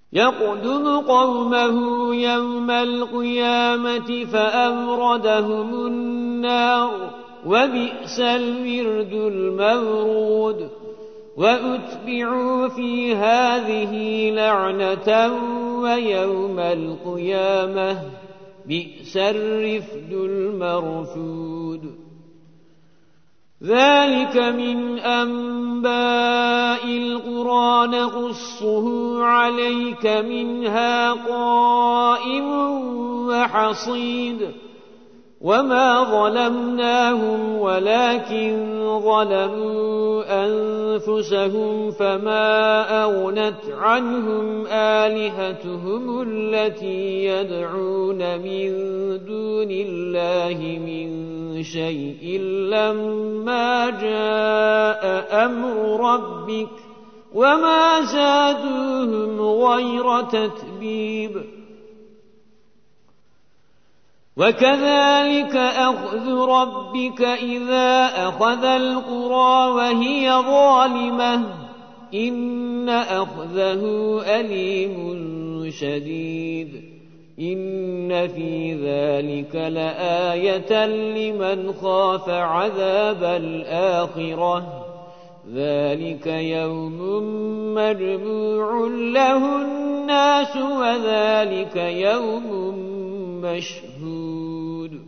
يقدم قومه يوم القيامة فأوردهم النار وبئس الورد المورود وأتبعوا في هذه لعنة ويوم القيامة بئس الرفد المرفود ذلك من أنباء القرى نقصه عليك منها قائم وحصيد وما ظلمناهم ولكن ظلموا أنفسهم فما أغنت عنهم آلهتهم التي يدعون من دون الله من شيء لما جاء أمر ربك وما زادوهم غير تتبيب وكذلك أخذ ربك إذا أخذ القرى وهي ظالمة إن أخذه أليم شديد إن في ذلك لآية لمن خاف عذاب الآخرة ذلك يوم مجموع له الناس وذلك يوم مشهود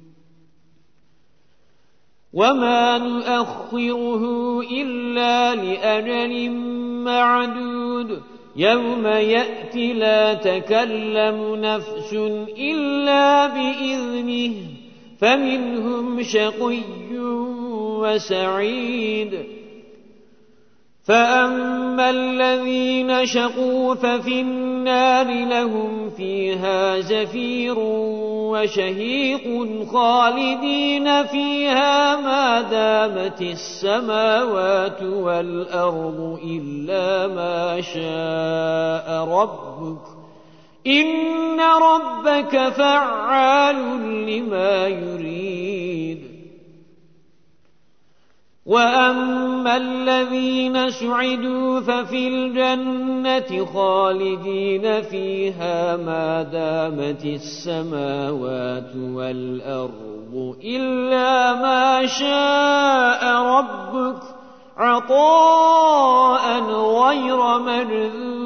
وما نؤخره إلا لأجل معدود يوم يأتي لا تكلم نفس إلا بإذنه فمنهم شقي وسعيد فأما الذين شقوا ففي النار لهم فيها زفير وشهيق خالدين فيها ما دامت السماوات والأرض إلا ما شاء ربك إن ربك فعال لما يريد وأما الذين سعدوا ففي الجنة خالدين فيها ما دامت السماوات والأرض إلا ما شاء ربك عطاء غير مجذوذ